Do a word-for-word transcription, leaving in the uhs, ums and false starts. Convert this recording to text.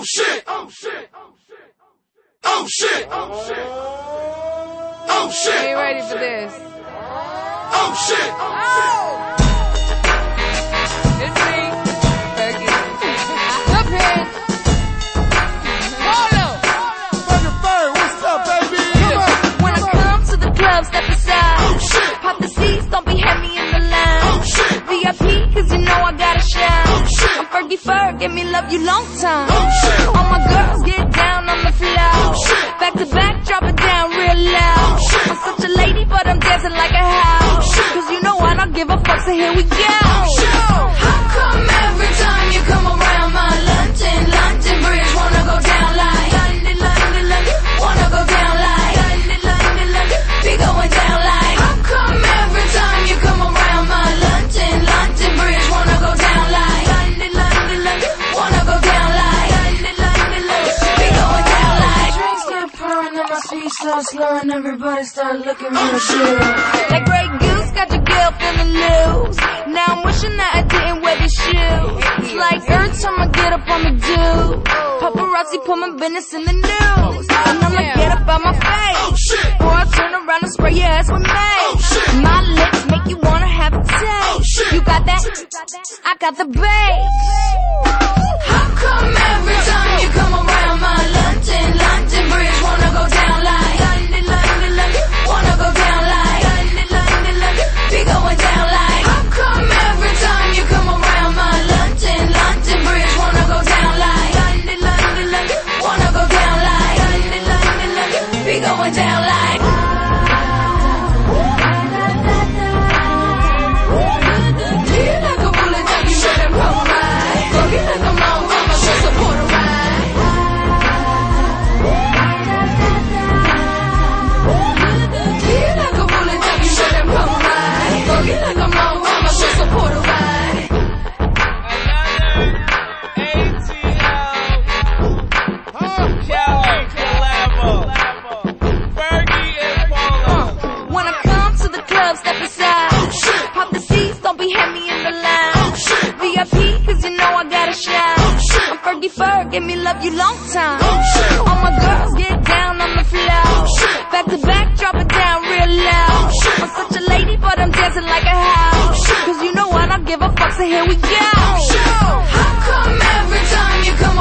Oh shit! Oh shit! Oh shit! Oh shit! Oh shit! Are you ready for this? Oh shit! Oh! It's me, Fergie. Up here. Polo. Fergie Ferg, what's up, baby? Come on. When I come to the club, step aside. Oh shit! Pop the seats, don't be heavy in the line. Oh shit! V I P, cause you know I gotta shine. Oh shit! I'm Fergie Ferg, give me love you long time. Oh shit! All my girls get down on the floor. Oh shit! Back to back, drop it down real loud. Oh shit! I'm such a lady, but I'm dancing like a house. Oh shit! Cause you know I don't give a fuck, so here we go. Oh shit! How come every time you come around my London, London Bridge wanna go down like London, London, London, wanna go down like London, London, London, be going down like. How come every time you come around my London, London Bridge wanna go down like London, London, London, wanna go down like London, London, London, be going down like. Drinks start pouring and my speed starts slowing, everybody start looking real good. That Grey Goose got your girl feeling loose. Now I'm wishing that I didn't wear these shoes. It's like every time I get up on the do, paparazzi put my business in the news. And I'ma get up on my face, Oh shit! or I turn around and spray your ass with mace. shit! My lips make you wanna have a taste. shit! You got that? I got the bass. How come every time you come around my London, London Bridge wanna go down like London, London, London, wanna go down like London, London, London, be going down like. How come every time you come around my London, London Bridge wanna go down like London, London, London, wanna go down like London, London, London, be going down like. Feel like a bullet that you ready to roll right. Feel like I'm on mama, she support a ride. Feel like a bullet that you ready to roll right. Feel like I'm on mama, she support a ride. When I come to the club, step aside. Oh shit! Pop the seats, don't be heavy in the line. Oh shit! V I P, cause you know I gotta shine. Oh shit! I'm Fergie Ferg, give me love you long time. Oh shit! All my girls get down on the floor. Oh shit! Back to back, drop it down real loud. Oh shit! I'm such a lady, but I'm dancing like a house. Oh shit! Cause you know I don't give a fuck, so here we go. Oh shit! How come every time you come